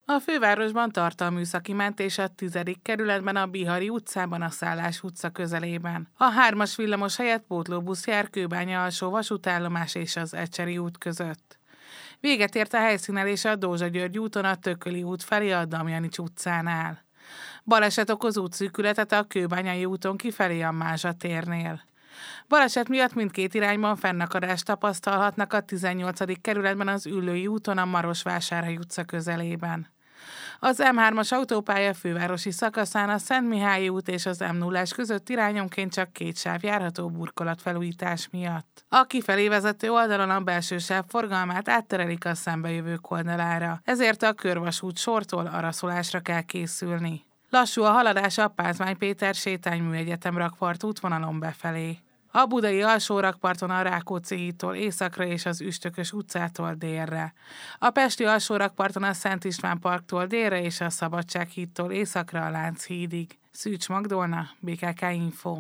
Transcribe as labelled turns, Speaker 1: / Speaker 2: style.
Speaker 1: A fővárosban tart a műszaki mentés a 10. kerületben, a Bihari utcában, a Szállás utca közelében. A 3-as villamos helyett pótlóbusz jár Kőbánya alsó vasútállomás és az Ecseri út között. Véget ért a helyszínelés a Dózsa György úton, a Tököli út felé, a Damjanics utcánál. Baleset okoz útszűkületet a Kőbányai úton kifelé, a Mázsa térnél. Baleset miatt mindkét irányban fennakadást tapasztalhatnak a 18. kerületben, az Üllői úton, a Marosvásárhely utca közelében. Az M3-as autópálya fővárosi szakaszán a Szentmihályi út és az M0-as között irányonként csak 2 sáv járható burkolatfelújítás miatt. A kifelé vezető oldalon a belső sáv forgalmát átterelik a szembejövők oldalára, ezért a körvasút sortól araszolásra kell készülni. Lassú a haladás a Pázmány Péter sétányműegyetem rakpart útvonalon befelé. A budai alsórakparton a Rákóczi hídtól északra és az Üstökös utcától délre. A pesti alsórakparton a Szent István parktól délre és a Szabadság hídtól északra a Lánchídig. Szűcs Magdolna, BKK Info.